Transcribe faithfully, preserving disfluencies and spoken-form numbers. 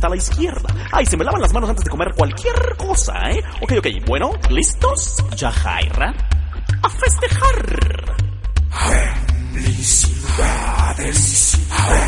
a la izquierda. Ay, se me lavan las manos antes de comer cualquier cosa, ¿eh? Ok, ok, bueno, ¿listos? Ya, Jaira. ¡A festejar! Felicidades.